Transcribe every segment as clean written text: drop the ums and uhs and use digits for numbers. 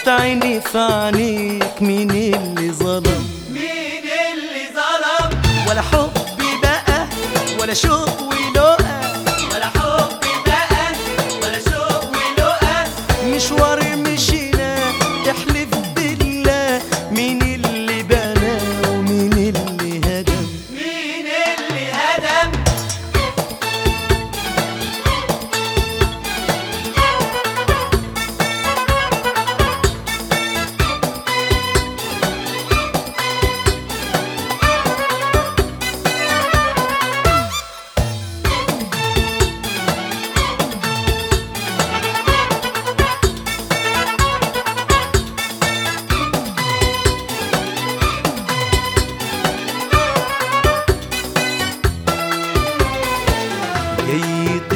شفت عيني في عينيك، مين اللي ظلم؟ مين اللي ظلم؟ ولا حب بقى ولا شوق ولقى، ولا حب بقى ولا شوق ولقى. مشوار مشينا تحلف بالله، مين اللي بنى ومين اللي هدم؟ مين اللي هدم؟ جاي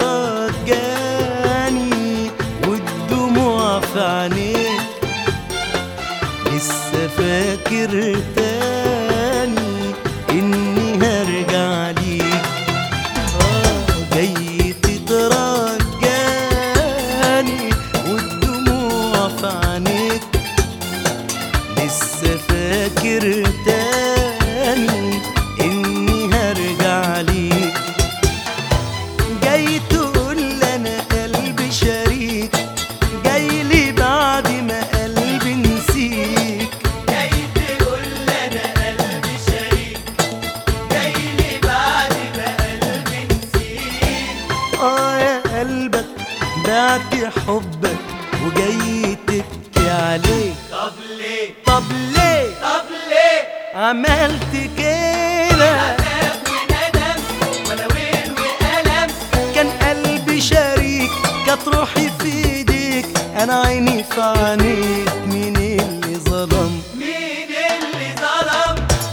تترجاني والدموع في عينيك، لسه فاكر تاني اني هرجع ليك. جاي تترجاني والدموع في عينيك، لسه فاكر تاني اني هرجع ليك. جاي تقول انا قلبي شريك، جاي لي بعد ما قلبي نسيك. جاي تقول انا قلبي شريك، جاي لي بعد ما قلبي نسيك. يا قلبك بعت حبك وجاي تبكي عليك. طب ليه؟ طب ليه طب ليه؟ عملت كده؟ عذاب وندم ولا ويل وألم. كان قلبي شريك، كانت روحي في ايديك، انا عيني في عينيك، مين اللي ظلم؟ مين اللي ظلم؟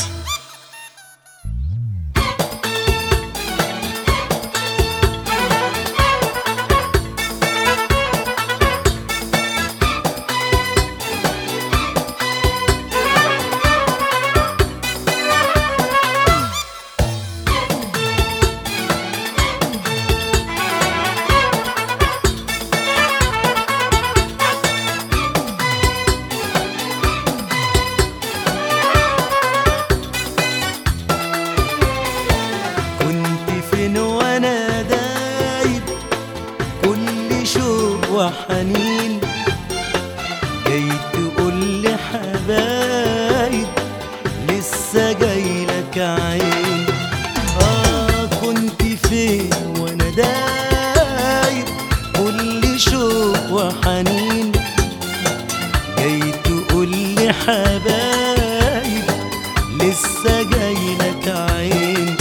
كنت فين وانا دايب كل شوق وحنين، جاي تقول لي حبايب لسه جايلك عين. كنت فين وانا دايب كل شوق وحنين، جاي تقول لي حبايب لسه جايلك عين.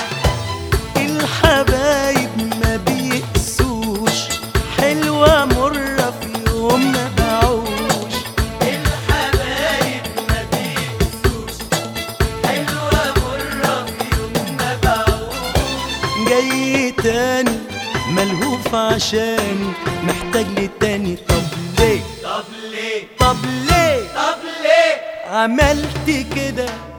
الحبايب ما بيقسوش، حلوة مرة في يوم ما باعوش. الحبايب ما بيقسوش، حلوة مرة في يوم ما باعوش. جاي تاني ملهوف عشاني، محتاج لي تاني. طب ليه؟ طب ليه؟ طب ليه طب ليه؟ عملت كده؟